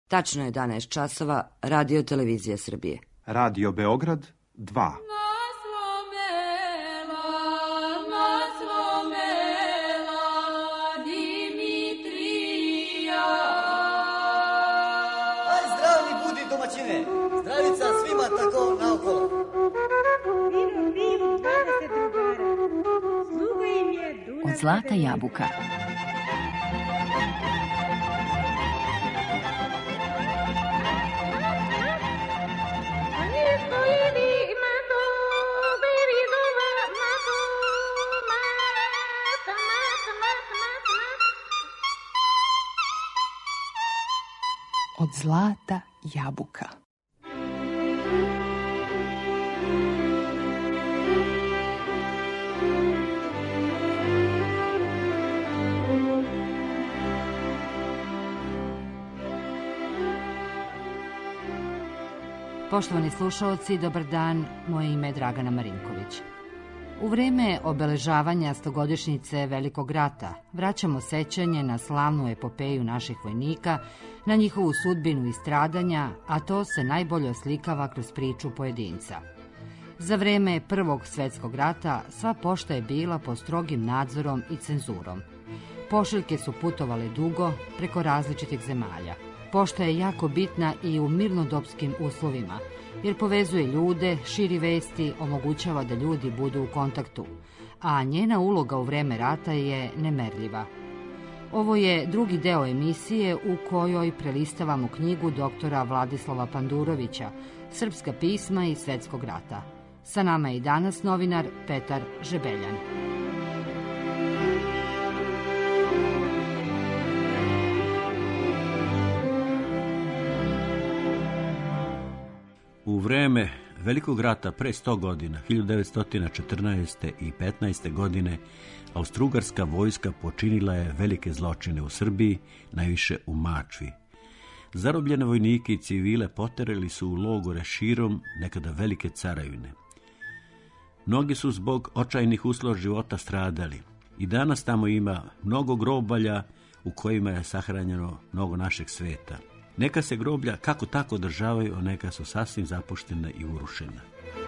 Tačno je 11 časova, Radio Televizija Srbije. Radio Beograd 2. Zdravica svima tako naokolo. Od zlata jabuka. Od zlata jabuka. Poštovani slušaoci, dobar dan, moje ime je Dragana Marinković. U vreme obeležavanja 100-godišnjice Velikog rata vraćamo sećanje na slavnu epopeju naših vojnika, na njihovu sudbinu i stradanja, a to se najbolje oslikava kroz priču pojedinca. Za vreme Prvog svjetskog rata sva pošta je bila pod strogim nadzorom i cenzurom. Pošiljke su putovale dugo preko različitih zemalja. Pošta je jako bitna i u mirnodopskim uslovima, jer povezuje ljude, širi vesti, omogućava da ljudi budu u kontaktu, a njena uloga u vreme rata je nemerljiva. Ovo je drugi deo emisije u kojoj prelistavamo knjigu doktora Vladislava Pandurovića, Srpska pisma iz Svetskog rata. Sa nama je i danas novinar Petar Žebeljan. U vreme Velikog rata pre 100 godina, 1914. i 15. godine, austrougarska vojska počinila je velike zločine u Srbiji, najviše u Mačvi. Zarobljene vojnike i civile poterali su u logore širom nekada velike carevine. Mnogi su zbog očajnih uslova života stradali. I danas tamo ima mnogo grobalja u kojima je sahranjeno mnogo našeg sveta. Neka se groblja kako tako održavaju, a neka su sasvim zapuštena i urušena.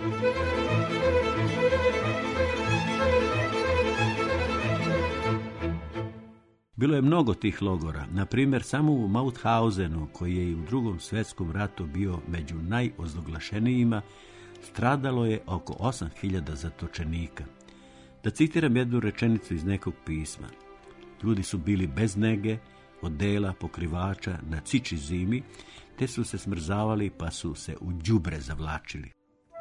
Bilo je mnogo tih logora. Na primjer, samo u Mauthausenu, koji je i u Drugom svjetskom ratu bio među najozloglašenijima, stradalo je oko 8000 zatočenika. Da citiram jednu rečenicu iz nekog pisma. Ljudi su bili bez nege, odela, pokrivača, na ciči zimi, te su se smrzavali pa su se u đubre zavlačili.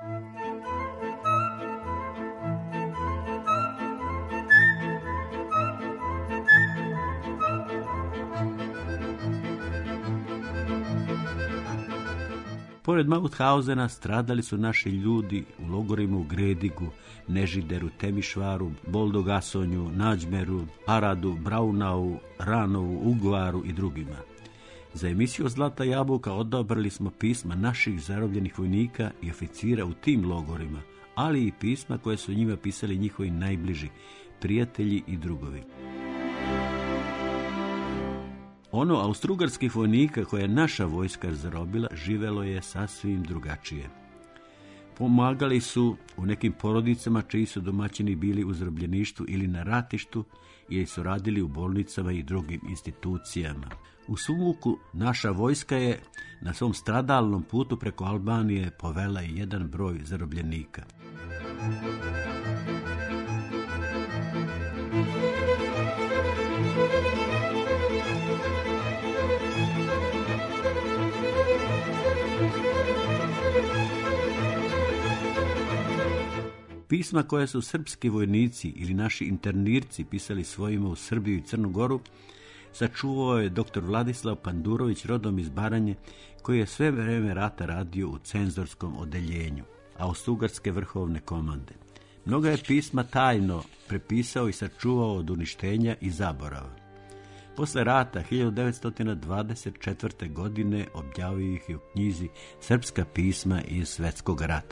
Pored Mauthausena stradali su naši ljudi u logorima u Gredigu, Nežideru, Temišvaru, Boldogasonju, Nađmeru, Aradu, Braunau, Ranovu, Ugvaru i drugima. Za emisiju Zlata jabuka odabrali smo pisma naših zarobljenih vojnika i oficira u tim logorima, ali i pisma koje su njima pisali njihovi najbliži, prijatelji i drugovi. Ono austrougarskih vojnika koje je naša vojska zarobila živelo je sasvim drugačije. Pomagali su u nekim porodicama čiji su domaćini bili u zarobljeništvu ili na ratištu ili su radili u bolnicama i drugim institucijama. U Sumuku naša vojska je na svom stradalnom putu preko Albanije povela i jedan broj zarobljenika. Pisma koje su srpski vojnici ili naši internirci pisali svojima u Srbiju i Crnu Goru sačuvao je dr. Vladislav Pandurović, rodom iz Baranje, koji je sve vreme rata radio u cenzorskom odeljenju Austrougarske vrhovne komande. Mnoga je pisma tajno prepisao i sačuvao od uništenja i zaborava. Posle rata 1924. godine objavio ih je u knjizi Srpska pisma iz Svetskog rata.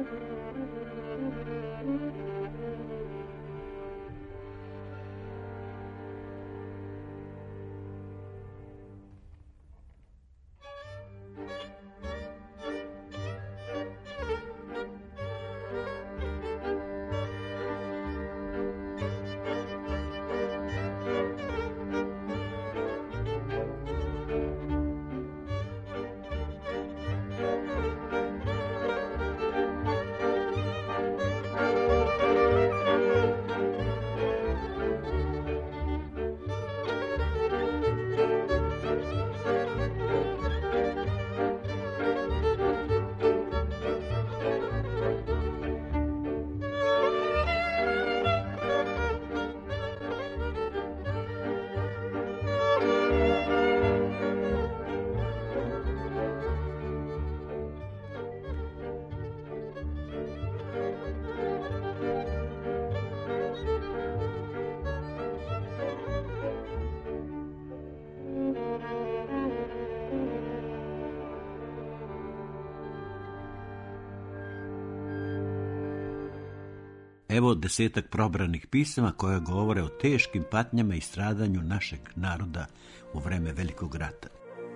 Evo 10 probranih pisama koja govore o teškim patnjama i stradanju našeg naroda u vreme Velikog rata.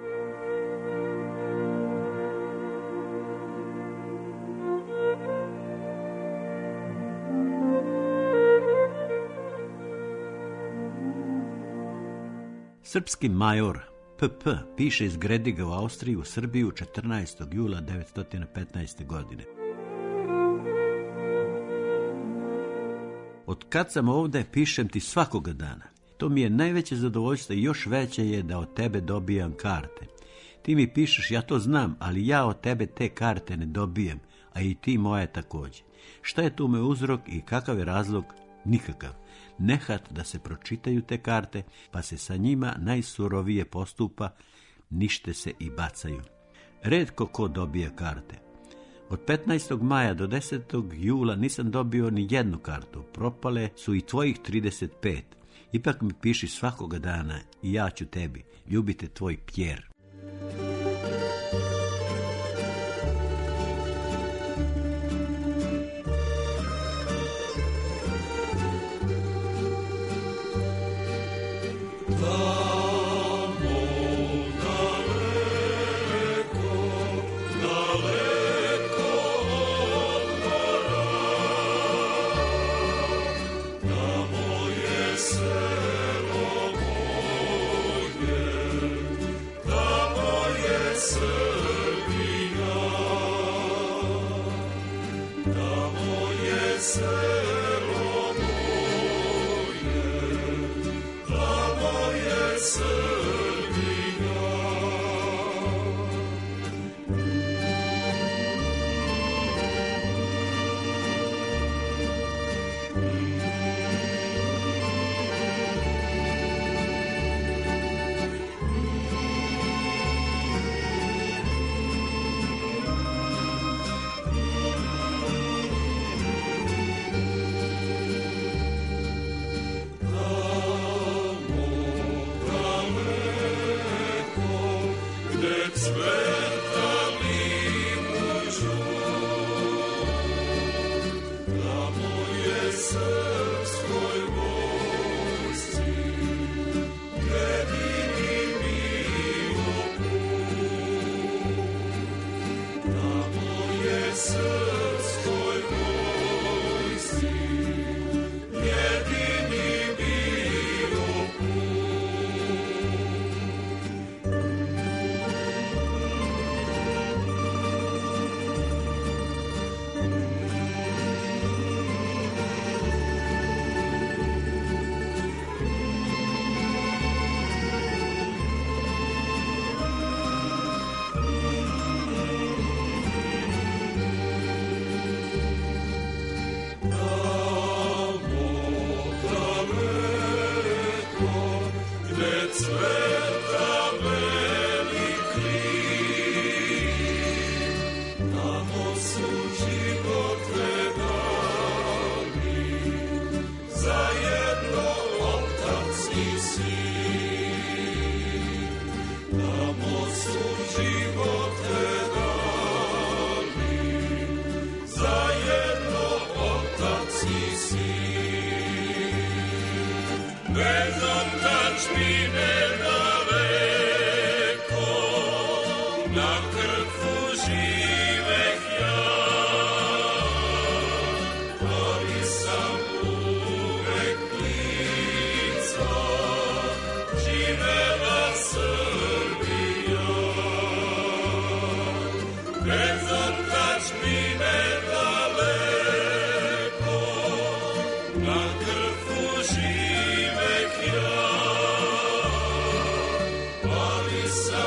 Srpski major P.P. piše iz Grediga u Austriji u Srbiju 14. jula 1915. godine. Od kad sam ovdje, pišem ti svakoga dana. To mi je najveće zadovoljstvo i još veće je da od tebe dobijam karte. Ti mi pišeš, ja to znam, ali ja od tebe te karte ne dobijem, a i ti moje također. Šta je tu me uzrok i kakav je razlog? Nikakav. Nehat da se pročitaju te karte, pa se sa njima najsurovije postupa, nište se i bacaju. Retko ko dobije karte. Od 15. maja do 10. jula nisam dobio ni jednu kartu. Propale su i tvojih 35. Ipak mi piši svakoga dana i ja ću tebi. Ljubite tvoj Pjer.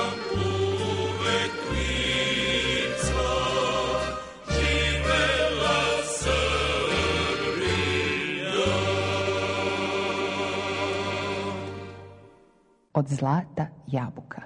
Od zlata jabuka.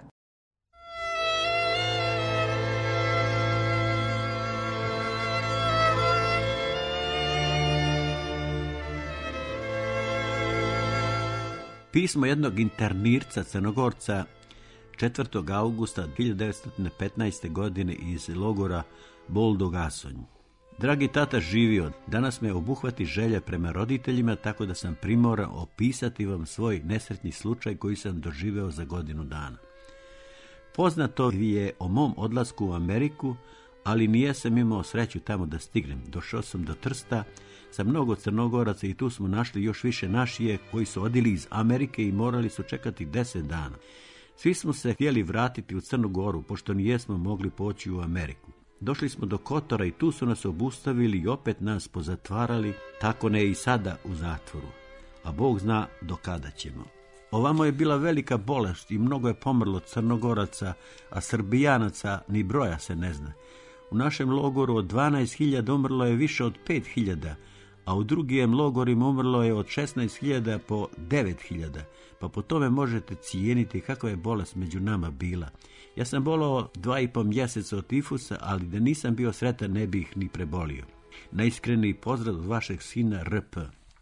Pismo jednog internirca Crnogorca 4. augusta 1915. godine iz logora Boldog Asonj. Dragi tata živio, danas me obuhvati želja prema roditeljima, tako da sam primoran opisati vam svoj nesretni slučaj koji sam doživeo za godinu dana. Poznato je o mom odlasku u Ameriku, ali nije sam imao sreću tamo da stignem. Došao sam do Trsta sa mnogo Crnogoraca i tu smo našli još više našije koji su odili iz Amerike i morali su čekati 10 dana. Svi smo se htjeli vratiti u Crnu Goru, pošto nijesmo mogli poći u Ameriku. Došli smo do Kotora i tu su nas obustavili i opet nas pozatvarali, tako ne i sada u zatvoru. A Bog zna do kada ćemo. Ovamo je bila velika bolest i mnogo je pomrlo Crnogoraca, a Srbijanaca ni broja se ne zna. U našem logoru od 12.000 umrlo je više od 5.000, a u drugim logorima umrlo je od 16.000 po 9.000, pa po tome možete cijeniti kakva je bolest među nama bila. Ja sam bolao 2,5 mjeseca od tifusa, ali da nisam bio sretan ne bih ni prebolio. Najiskreniji pozdrav od vašeg sina R.P.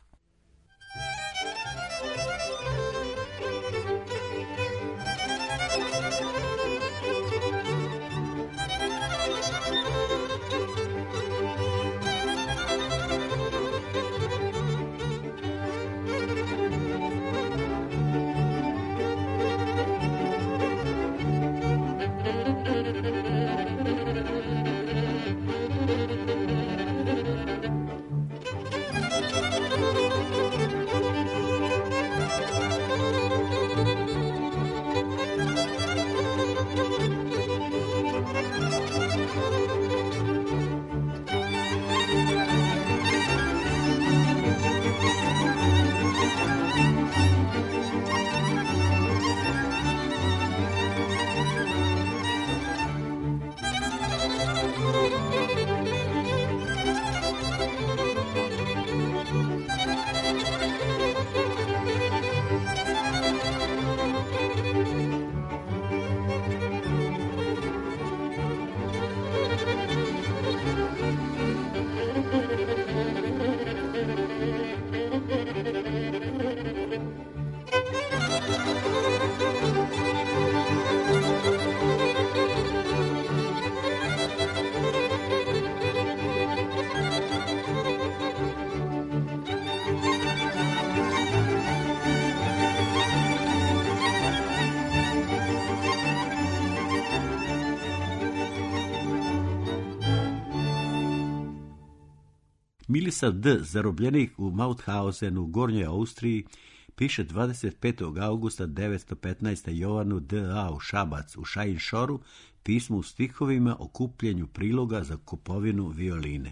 Milisav D., zarobljenik u Mauthausenu u Gornjoj Austriji, piše 25. augusta 915. Jovanu D.A. u Šabac u Šajinšoru pismo u stihovima o kupljenju priloga za kupovinu violine.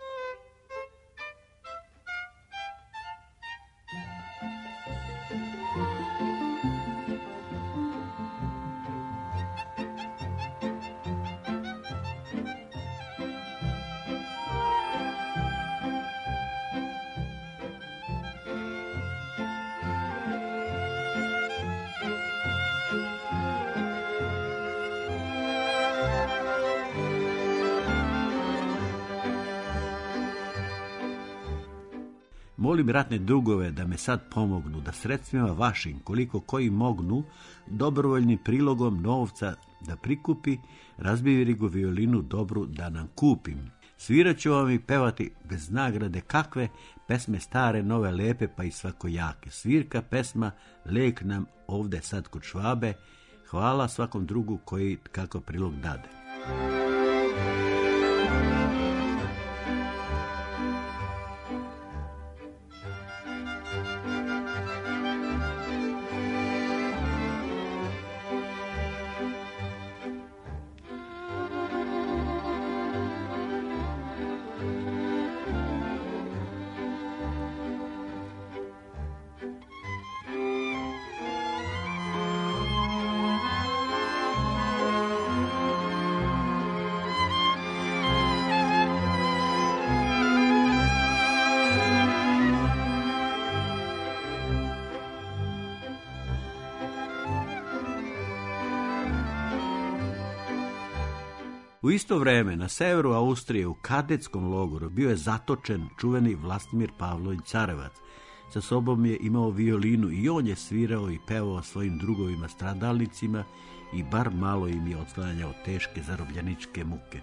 Molim ratne drugove da me sad pomognu, da sredstvima vašim, koliko koji mognu, dobrovoljnim prilogom novca da prikupi, razbivirigu violinu dobru da nam kupim. Svirat ću vam i pevati bez nagrade kakve, pesme stare, nove, lepe pa i svakojake. Svirka, pesma, lek nam ovde sad kod Švabe, hvala svakom drugu koji kako prilog dade. U isto vreme na severu Austrije u kadetskom logoru bio je zatočen čuveni Vlastimir Pavlović Carevac. Sa sobom je imao violinu i on je svirao i pevao svojim drugovima stradalnicima i bar malo im je otklanjao teške zarobljeničke muke.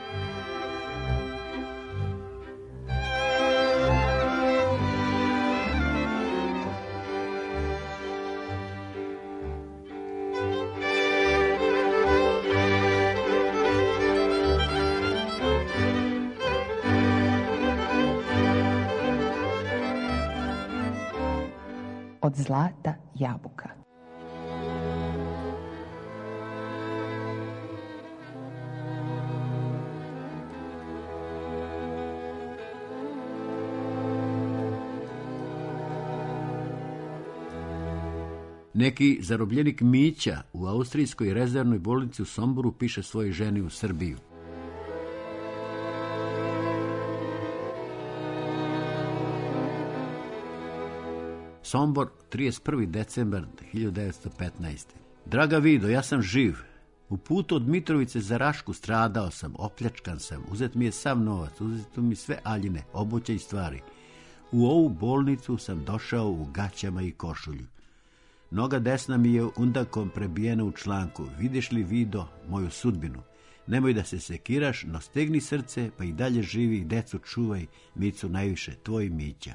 Od zlata jabuka. Neki zarobljenik Mića u austrijskoj rezervnoj bolnici u Somboru piše svojoj ženi u Srbiju. Sombor, 31. decembar 1915. Draga Vido, ja sam živ. U putu od Mitrovice za Rašku stradao sam, opljačkan sam, uzet mi je sav novac, uzeto mi sve aljine, obuće i stvari. U ovu bolnicu sam došao u gaćama i košulju. Noga desna mi je undakom prebijena u članku. Vidiš li, Vido, moju sudbinu? Nemoj da se sekiraš, no stegni srce, pa i dalje živi i decu čuvaj, Micu najviše, tvoj Mića.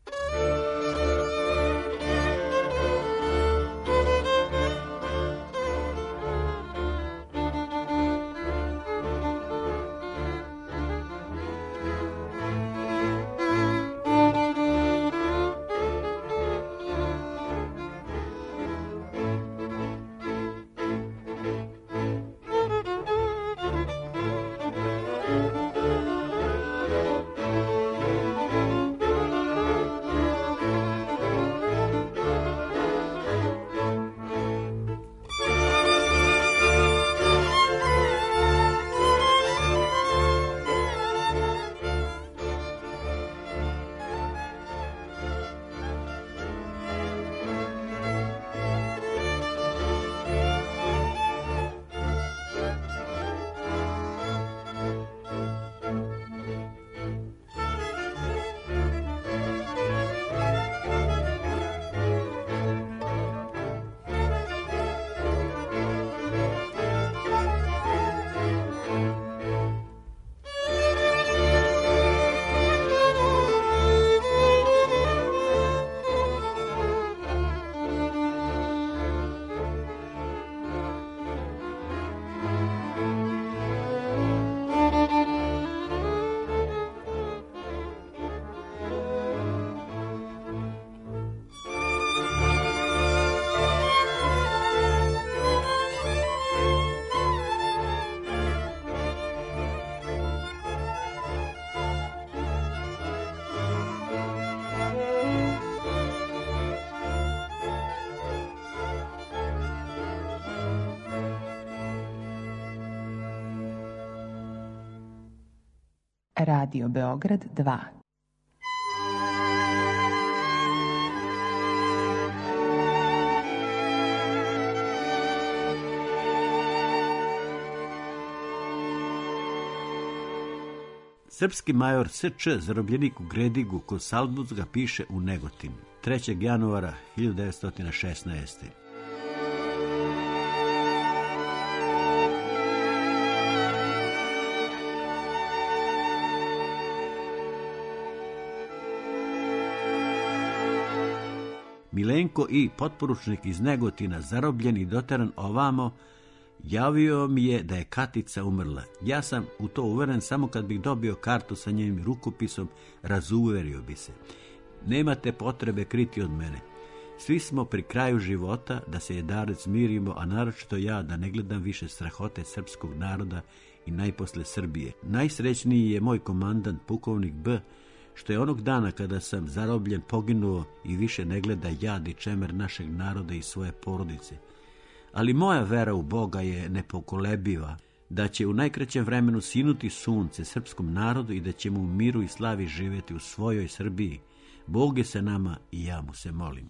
Radio Beograd 2. Srpski major S.Č. zarobljenik u Gredigu kod Salzburga piše u Negotin 3. januara 1916. Milenko I, potporučnik iz Negotina, zarobljen i doteran ovamo, javio mi je da je Katica umrla. Ja sam u to uveren samo kad bih dobio kartu sa njenim rukopisom, razuverio bi se. Nemate potrebe kriti od mene. Svi smo pri kraju života, da se jedarec mirimo, a naročito ja da ne gledam više strahote srpskog naroda i najposle Srbije. Najsrećniji je moj komandant, pukovnik B, što je onog dana kada sam zarobljen poginuo i više ne gleda jad i čemer našeg naroda i svoje porodice. Ali moja vera u Boga je nepokolebiva, da će u najkraćem vremenu sinuti sunce srpskom narodu i da ćemo u miru i slavi živjeti u svojoj Srbiji. Bog je sa nama i ja mu se molim.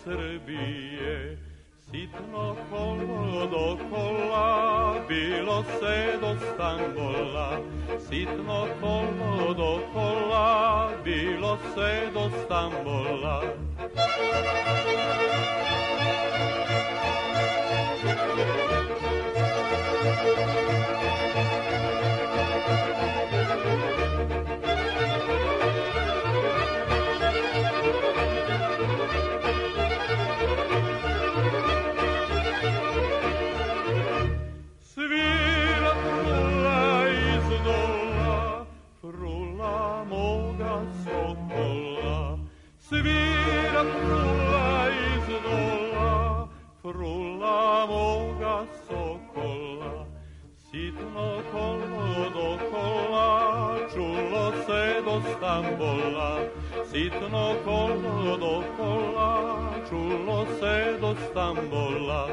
Srbije, sitno kolo do kola, bilo se do Stambola. Sitno kolo do kola, bilo se do Stambola. Svira frula iz dola, frula moga sokola. Sitno kolo do kola, čulo se do Stambola. Sitno kolo do kola, čulo se do Stambola.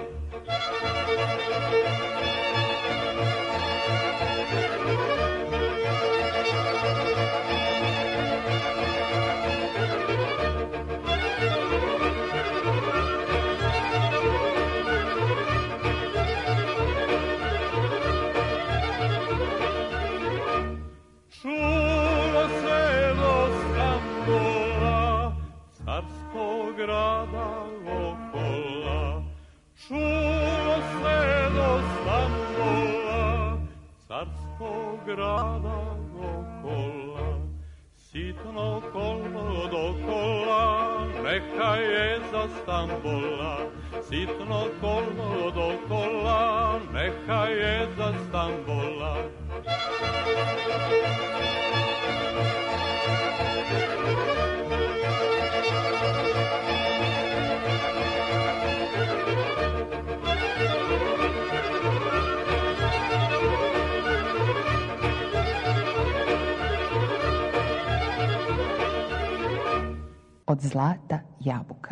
Grada okola, čulo se do Stambola, carskog grada okola. Sitno kolo do kola, neka je za Stambola. Sitno kolo do kola, neka je za Stambola. Od zlata jabuka.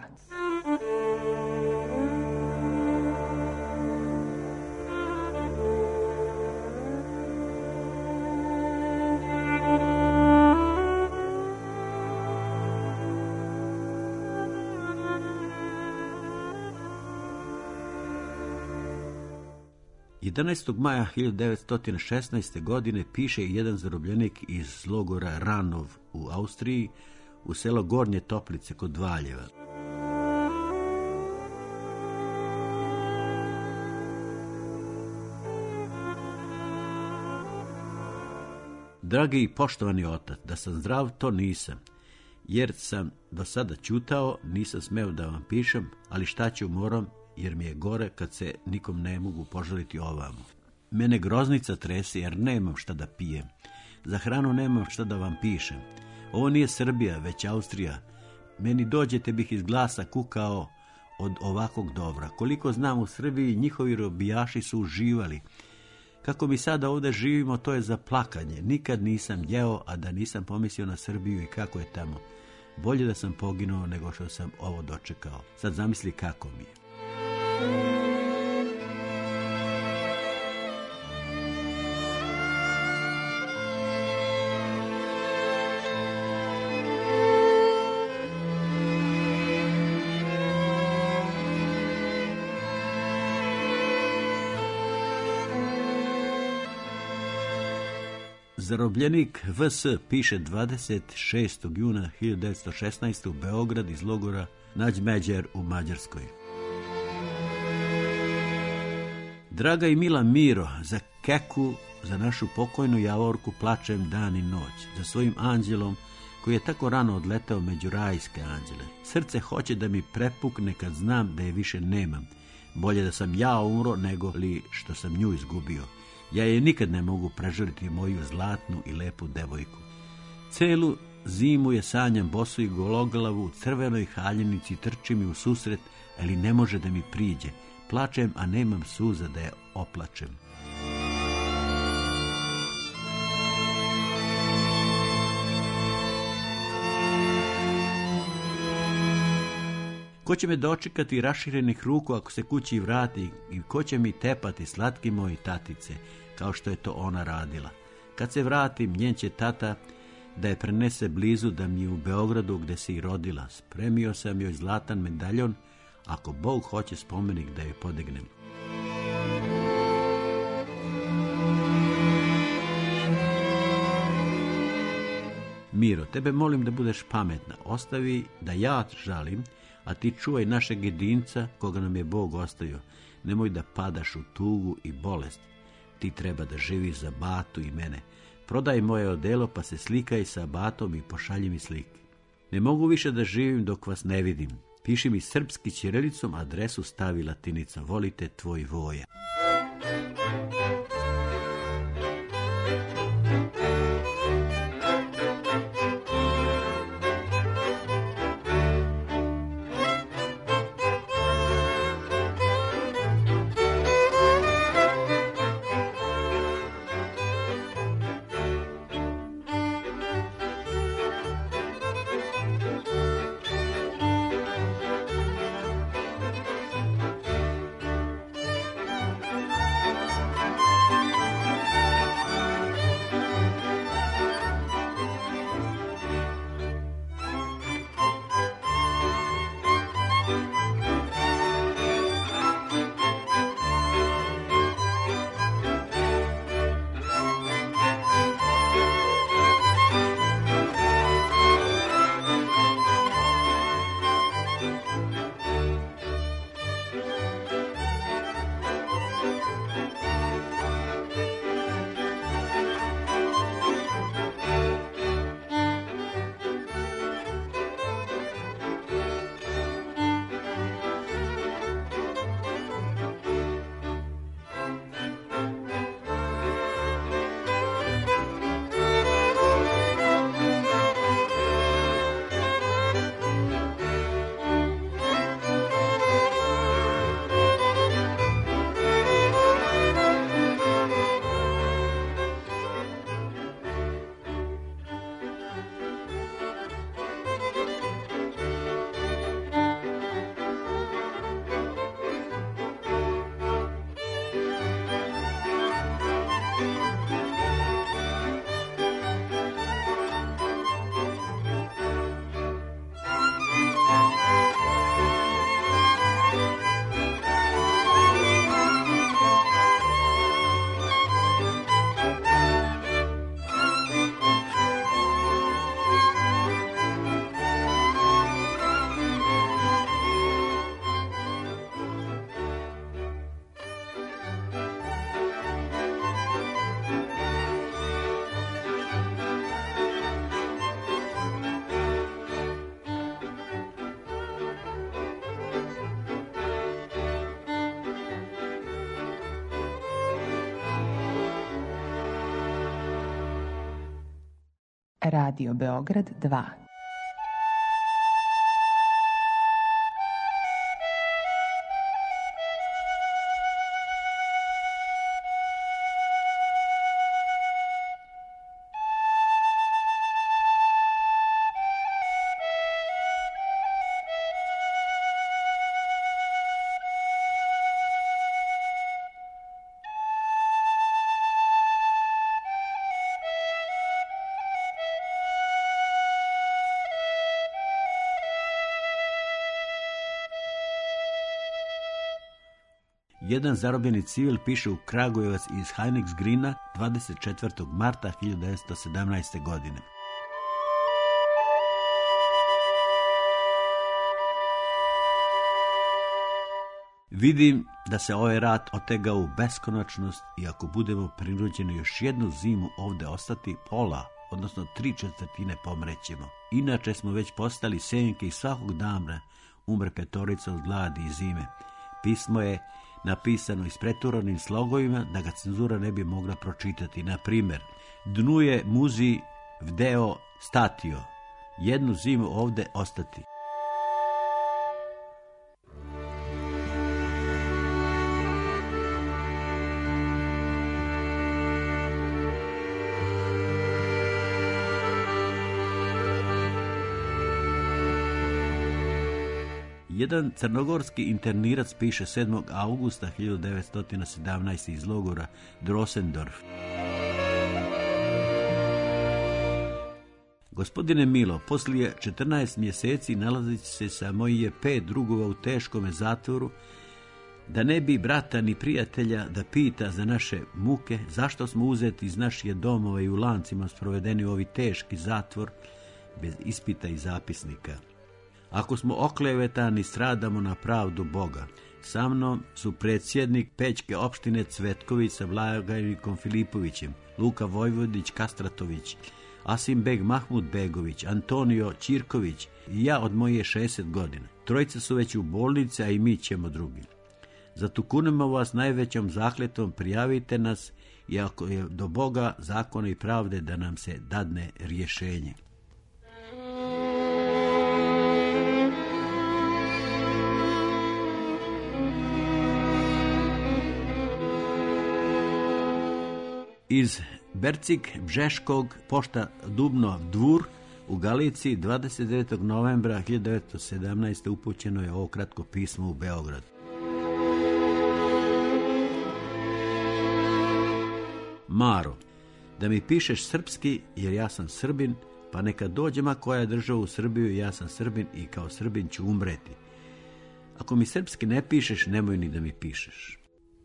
Maja 1916. godine piše jedan zarobljenik iz logora Ranov u Austriji u selo Gornje Toplice kod Valjeva. Dragi i poštovani otac, da sam zdrav to nisam, jer sam do sada ćutao, nisam smeo da vam pišem, ali šta ću moram, jer mi je gore kad se nikom ne mogu požaliti ovamo. Mene groznica trese jer nemam šta da pijem. Za hranu nemam šta da vam pišem. Ovo nije Srbija, već Austrija. Meni dođete bih iz glasa kukao od ovakvog dobra. Koliko znam u Srbiji, njihovi robijaši su uživali. Kako mi sada ovdje živimo, to je za plakanje. Nikad nisam jeo, a da nisam pomislio na Srbiju i kako je tamo. Bolje da sam poginuo nego što sam ovo dočekao. Sad zamisli kako mi je. Zarobljenik VS piše 26. juna 1916. u Beograd iz logora Nađmeđer u Mađarskoj. Draga i mila Miro, za Keku, za našu pokojnu Javorku plačem dan i noć, za svojim anđelom koji je tako rano odletao među rajske anđele. Srce hoće da mi prepukne kad znam da je više nemam. Bolje da sam ja umro nego li što sam nju izgubio. Ja je nikad ne mogu prežaliti moju zlatnu i lepu devojku. Celu zimu je sanjam bosu i gologlavu u crvenoj haljinici, trči mi u susret, ali ne može da mi priđe. Plačem, a nemam suza da je oplačem. Ko će me dočekati raširenih ruku ako se kući vrati i ko će mi tepati slatki moji tatice, kao što je to ona radila. Kad se vratim, njen će tata da je prenese blizu da mi je u Beogradu gde se i rodila. Spremio sam joj zlatan medaljon ako Bog hoće spomenik da je podignem. Miro, tebe molim da budeš pametna. Ostavi da ja žalim, a ti čuvaj našeg jedinca koga nam je Bog ostavio. Nemoj da padaš u tugu i bolest. Ti treba da živiš za Batu i mene. Prodaj moje odelo pa se slikaj sa Batom i pošalji mi slike. Ne mogu više da živim dok vas ne vidim. Piši mi srpski ćirilicom, adresu stavi latinicom. Volite, tvoj Voja. Radio Beograd 2. Jedan zarobljeni civil piše u Kragujevac iz Heinrichsgrina 24. marta 1917. godine. Vidim da se ovaj rat otega u beskonačnost i ako budemo prinuđeni još jednu zimu ovde ostati, pola, odnosno 3/4 pomrećemo. Inače smo već postali senke i svakog dana umre petorica od gladi i zime. Pismo je napisano ispreturovanim slogovima da ga cenzura ne bi mogla pročitati. Na primjer, dnu je muzi vdeo statio, jednu zimu ovde ostati. Jedan crnogorski internirac piše 7. augusta 1917. iz logora Drosendorf. Gospodine Milo, poslije 14 mjeseci nalazeći se sa mojih 5 drugova u teškome zatvoru, da ne bi brata ni prijatelja da pita za naše muke, zašto smo uzeti iz naših domova i u lancima sprovedeni u ovi teški zatvor, bez ispita i zapisnika. Ako smo oklevetani, stradamo na pravdu Boga. Sa mnom su predsjednik Pećke opštine Cvetković sa blagajnikom Filipovićem, Luka Vojvodić Kastratović, Asim Beg Mahmud Begović, Antonio Ćirković i ja od moje 60 godina. Trojica su već u bolnici, a i mi ćemo drugi. Zatukunemo vas najvećom zakletom, prijavite nas i ako je do Boga, zakona i pravde, da nam se dadne rješenje. Iz Bercik Bžeškog, pošta Dubno Dvur u Galiciji, 29. novembra 1917. upućeno je ovo kratko pismo u Beograd. Maro, da mi pišeš srpski jer ja sam Srbin, pa neka dođe ma koja država u Srbiju, ja sam Srbin i kao Srbin ću umreti. Ako mi srpski ne pišeš, nemoj ni da mi pišeš.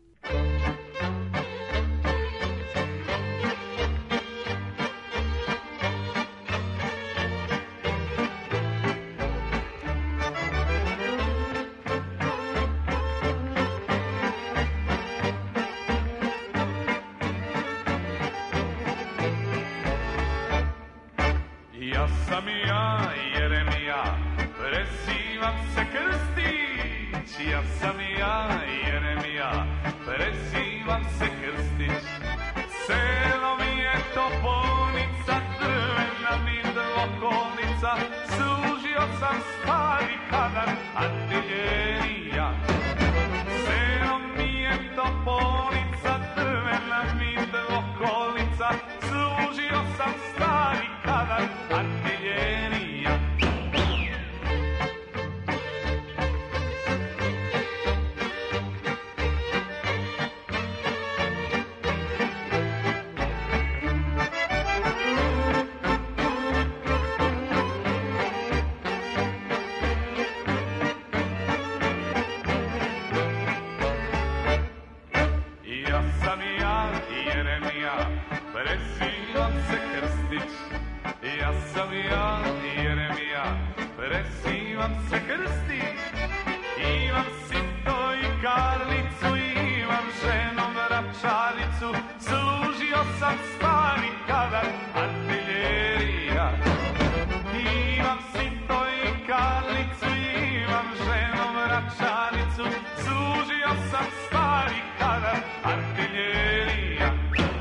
Ja sam ja, Jeremija, prezivam se Krstić. Ja sam ja, Jeremija, prezivam se Krstić. Selo mi je toponica, drvena mi dvokolnica, služio sam stari kadar artiljerija. Selo mi je toponica, drvena mi dvokolnica, služio sam stari kadar artiljerija. Ja sam ja, Jeremija, prezivam se Krstić. Ja sam ja, Jeremija, prezivam se Krstić. Imam sito i karlicu, imam ženu vračaricu, služio sam stari kadar artiljerija. Imam sito i karlicu, imam ženu vračaricu, služio sam stari kadar artiljerija.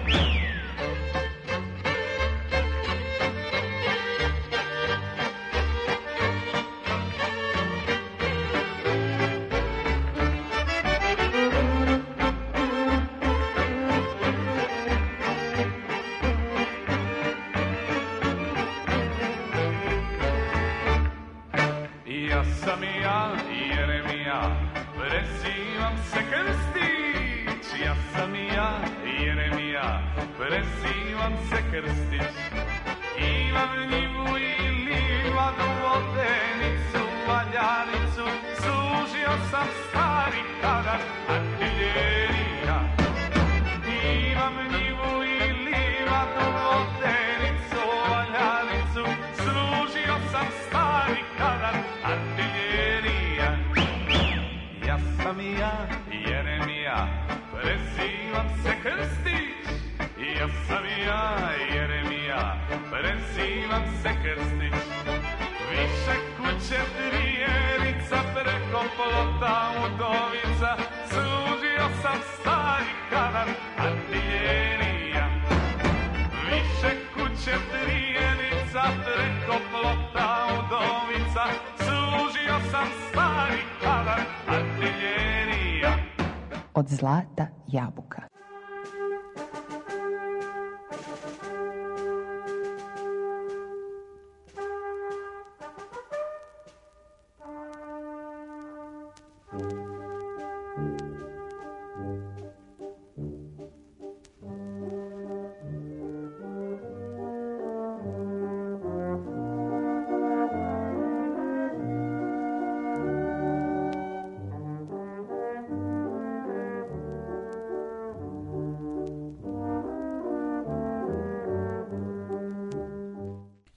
Ja sam ja, Jeremija, prezivam se Krstić. Ja sam ja, Jeremija, prezivam se Krstić. Imam njivu i livadu, vodenicu, valjaricu, služio sam stari kadar artiljerija. Imam njivu i livadu, vodenicu, valjaricu, služio sam stari kadar artiljerija. Ja sam ja, Jeremija, prezivam se Krstić. Ja sam ja, Jeremija, prezivam se Krstić. Više kuće Trijerica, preko plota Udovica, služio sam stari kadar artiljerija. Više kuće Trijerica, preko plota Udovica, služio sam stari kadar artiljerija. Od zlata jabuka.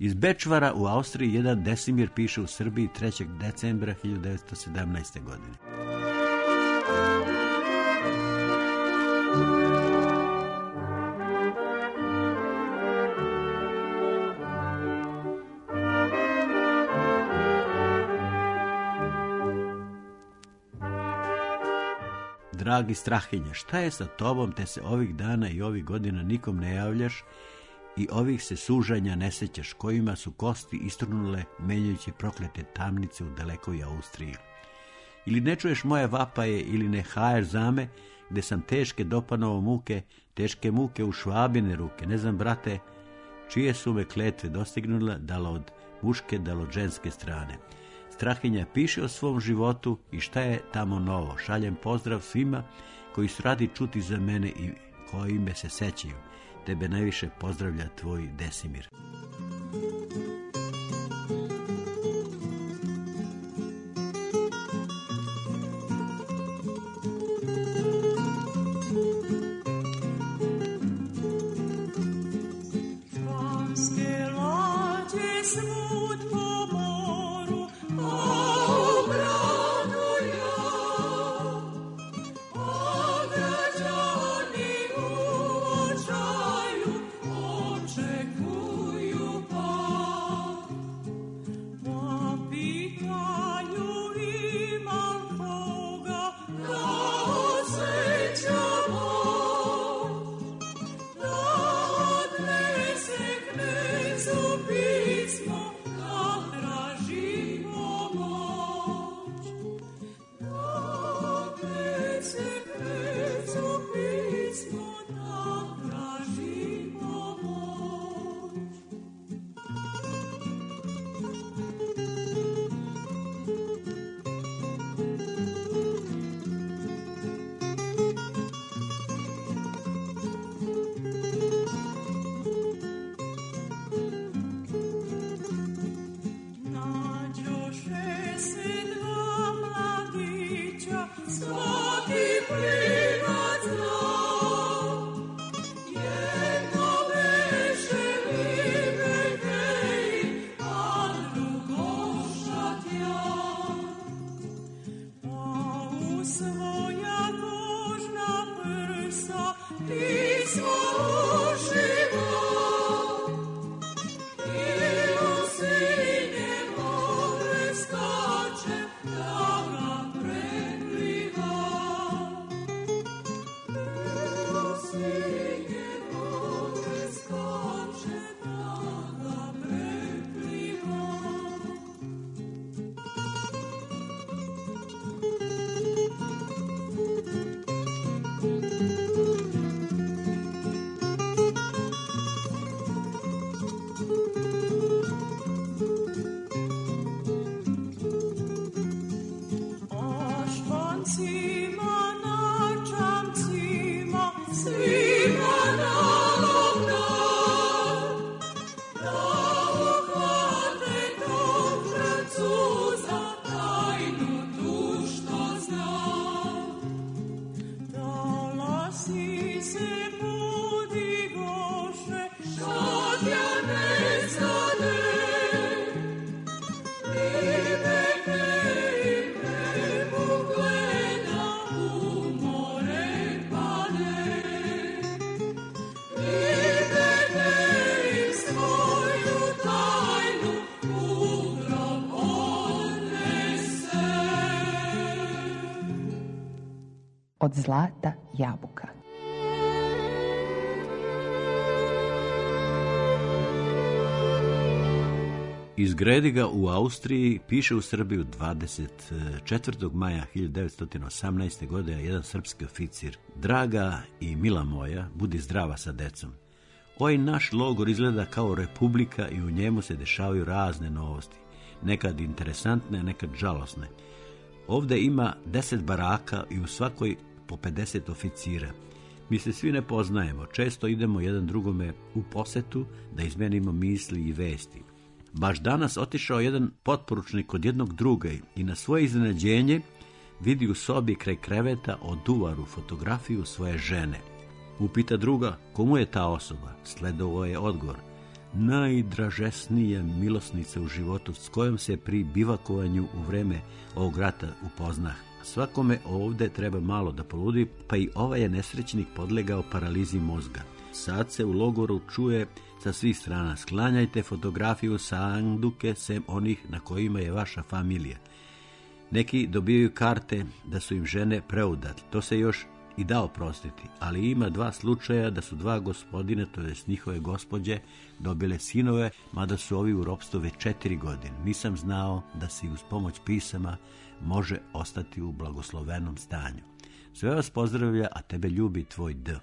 Iz Bečvara u Austriji jedan Desimir piše u Srbiji 3. decembra 1917. godine. Dragi Strahinja, šta je sa tobom, te se ovih dana i ovih godina nikom ne javljaš i ovih se sužanja ne sećaš, kojima su kosti istrunule menjajući proklete tamnice u dalekoj Austriji? Ili ne čuješ moje vapaje ili ne haješ za me, gde sam teške dopanovo muke, teške muke u Švabine ruke, ne znam, brate, čije su me kletve dostignule, dalo od muške, dalo od ženske strane. Strahinja piše o svom životu i šta je tamo novo. Šaljem pozdrav svima koji su radi čuti za mene i koji me se sećaju. Tebe najviše pozdravlja tvoj Desimir. Od zlata jabuka. Iz Grediga u Austriji piše u Srbiju 24. maja 1918. godine jedan srpski oficir. Draga i mila moja, budi zdrava sa decom. Ovaj naš logor izgleda kao republika i u njemu se dešavaju razne novosti. Nekad interesantne, nekad žalosne. Ovde ima 10 baraka i u svakoj po 50 oficira. Mi se svi ne poznajemo, često idemo jedan drugome u posetu da izmenimo misli i vesti. Baš danas otišao jedan potporučnik kod jednog druga i na svoje iznenađenje vidi u sobi kraj kreveta oduvaru fotografiju svoje žene. Upita druga, komu je ta osoba? Sledovao je odgovor. najdražesnija milosnica u životu s kojom se pri bivakovanju u vreme ovog rata upoznah. Svakome ovde treba malo da poludi, pa i ovaj je nesrećnik podlegao paralizi mozga. Sad se u logoru čuje sa svih strana: sklanjajte fotografiju sanduke sem onih na kojima je vaša familija. Neki dobijaju karte da su im žene preudate. To se još i da oprostiti, ali ima 2 slučaja da su 2 gospodine, to jest njihove gospođe, dobile sinove, mada su ovi u ropstvu već 4 godine. Nisam znao da se uz pomoć pisama može ostati u blagoslovenom stanju. Sve vas pozdravlja, a tebe ljubi tvoj D.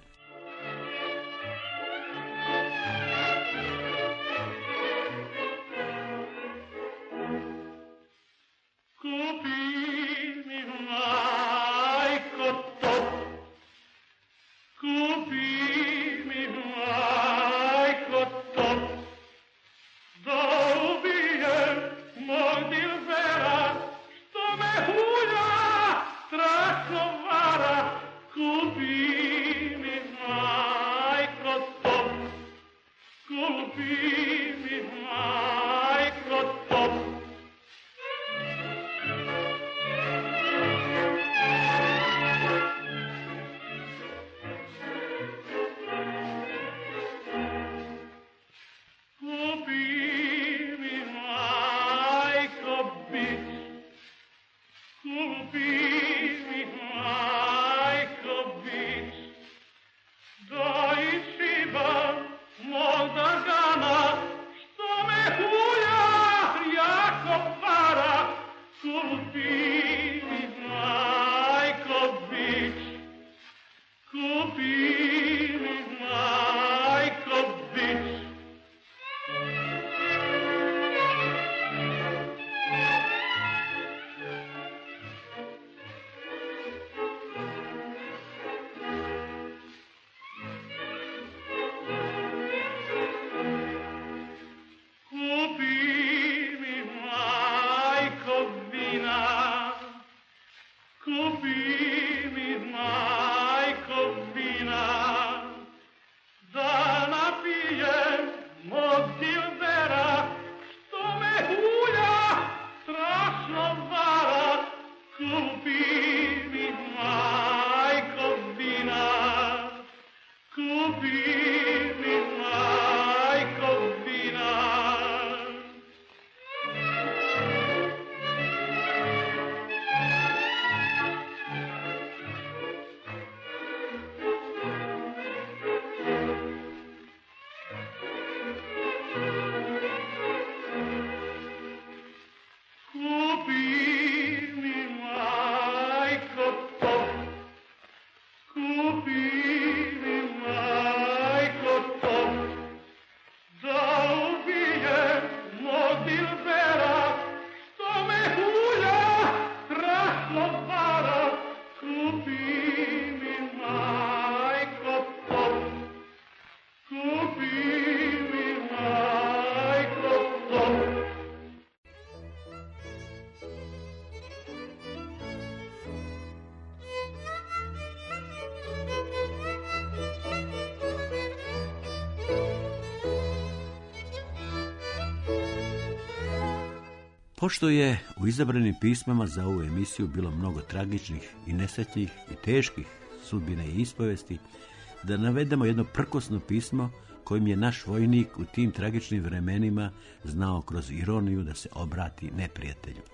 Pošto je u izabranim pismama za ovu emisiju bilo mnogo tragičnih i nesretnih i teških sudbina i ispovesti, da navedemo jedno prkosno pismo kojim je naš vojnik u tim tragičnim vremenima znao kroz ironiju da se obrati neprijatelju.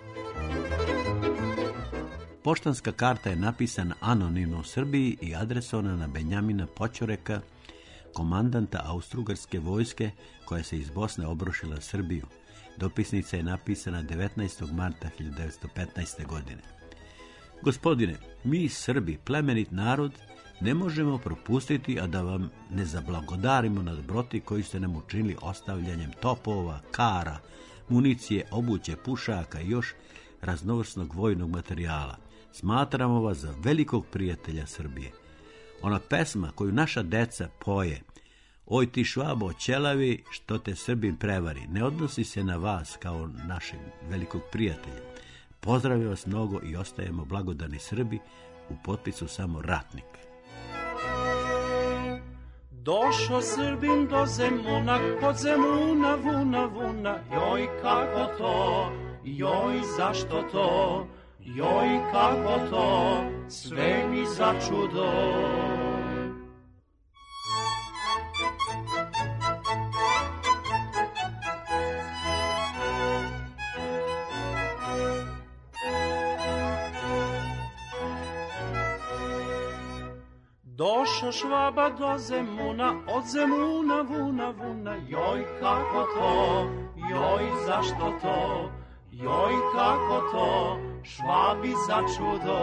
Poštanska karta je napisana anonimno u Srbiji i adresovana na Benjamina Poćoreka, komandanta Austrougarske vojske koja se iz Bosne obrušila na Srbiju. Dopisnica je napisana 19. marta 1915. godine. Gospodine, mi Srbi, plemenit narod, ne možemo propustiti, a da vam ne zablagodarimo na dobroti koju ste nam učinili ostavljanjem topova, kara, municije, obuće, pušaka i još raznovrsnog vojnog materijala. Smatramo vas za velikog prijatelja Srbije. Ona pesma koju naša deca poje, oj ti švabo ćelavi, što te Srbin prevari, ne odnosi se na vas kao našeg velikog prijatelja. Pozdravljam vas mnogo i ostajemo blagodani Srbi, u potpisu samo ratnik. Došo Srbin do Zemuna, kod Zemuna vuna vuna, joj kako to, joj zašto to, joj kako to, sve mi začudo. Došo Švaba do Zemuna, od Zemuna vuna vuna, joj kako to, joj zašto to, joj kako to, Švabi začudo.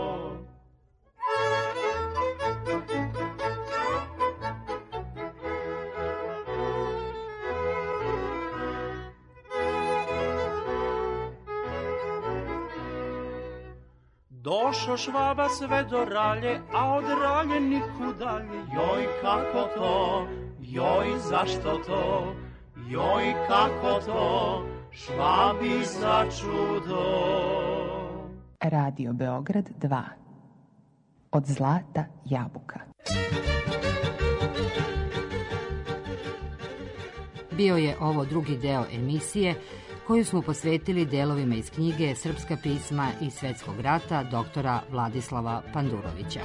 Došo Švaba sve do Ralje, a od Ralje nikud dalje, joj kako to, joj zašto to, joj kako to, Švabi začudo. Radio Beograd 2. Od zlata jabuka. Bio je ovo drugi deo emisije koju smo posvetili delovima iz knjige Srpska pisma iz Svetskog rata doktora Vladislava Pandurovića.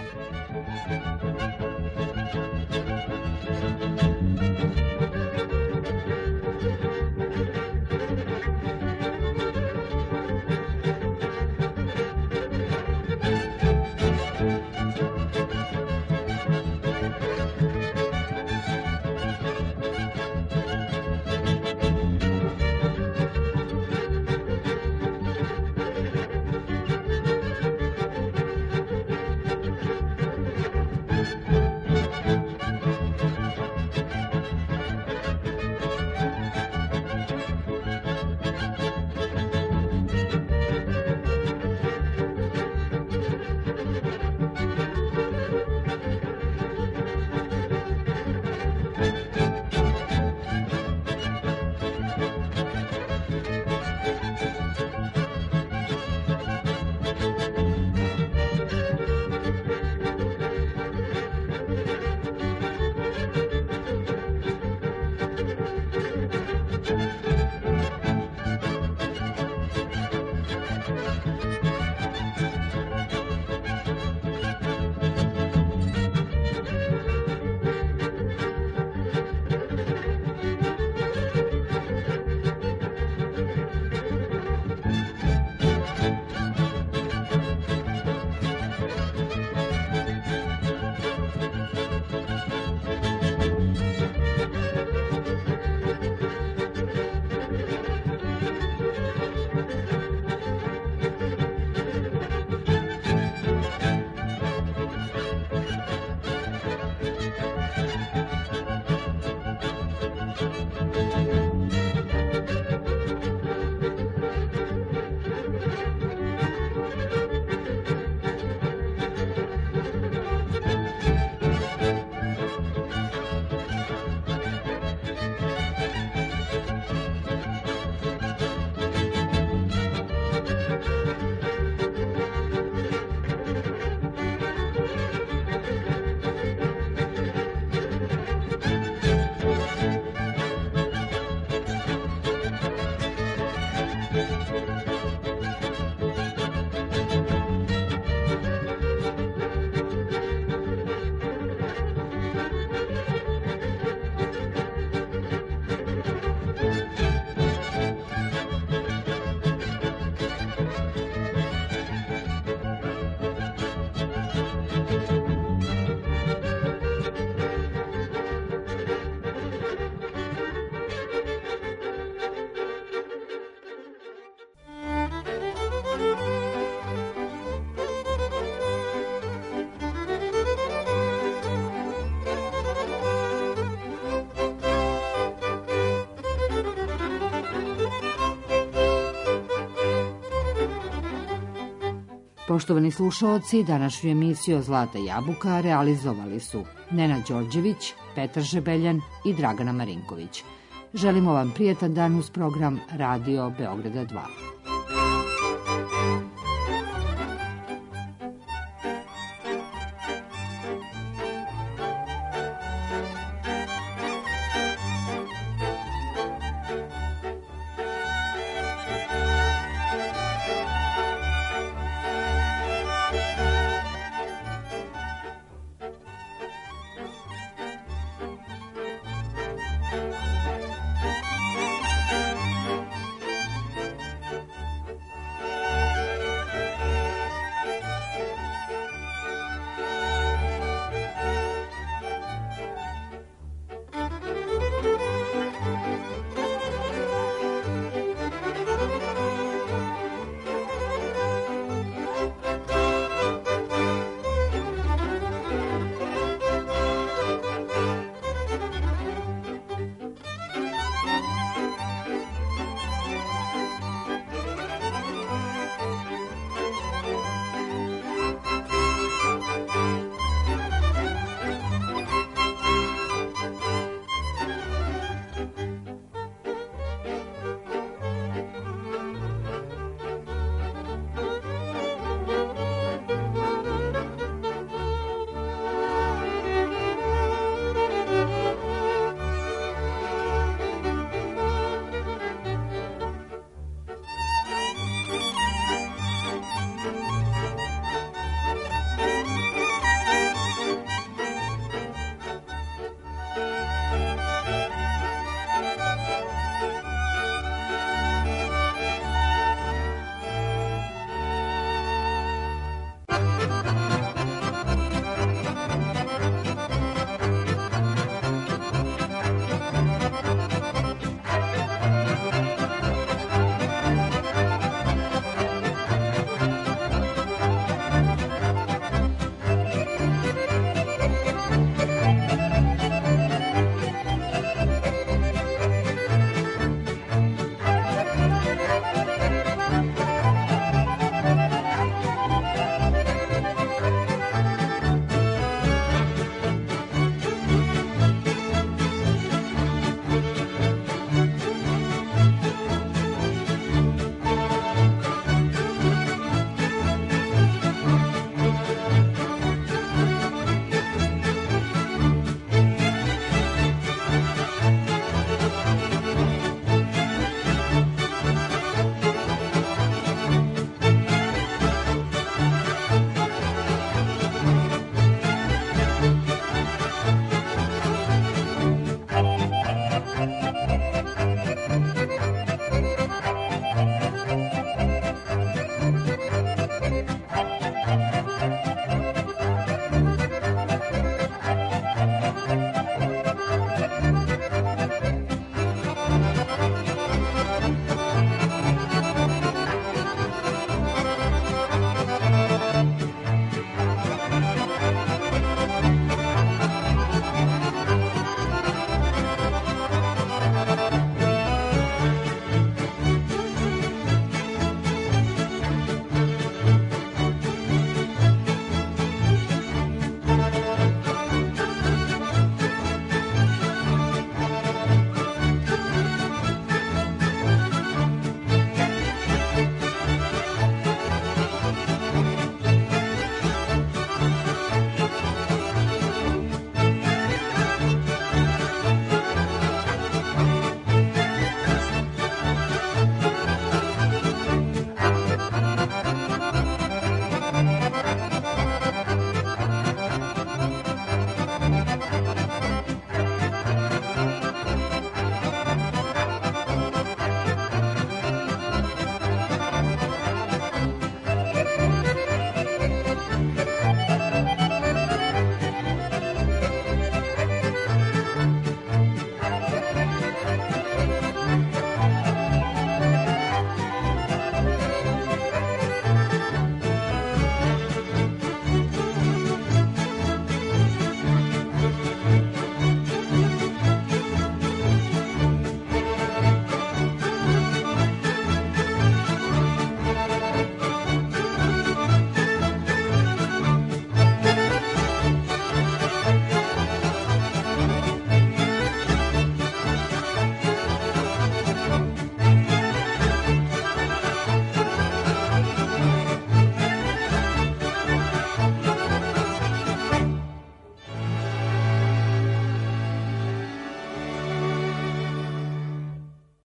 Poštovani slušaoci, današnju emisiju Zlata jabuka realizovali su Nenad Đorđević, Petar Žebeljan i Dragana Marinković. Želimo vam prijetan dan uz program Radio Beograda 2.